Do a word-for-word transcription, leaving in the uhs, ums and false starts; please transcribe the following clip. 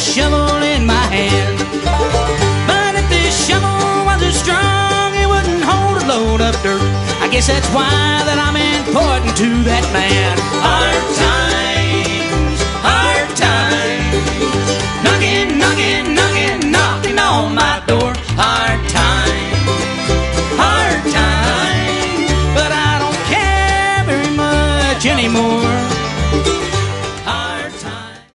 this shovel in my hand. But if this shovel wasn't strong, it wouldn't hold a load of dirt. I guess that's why that I'm important to that man. Hard time.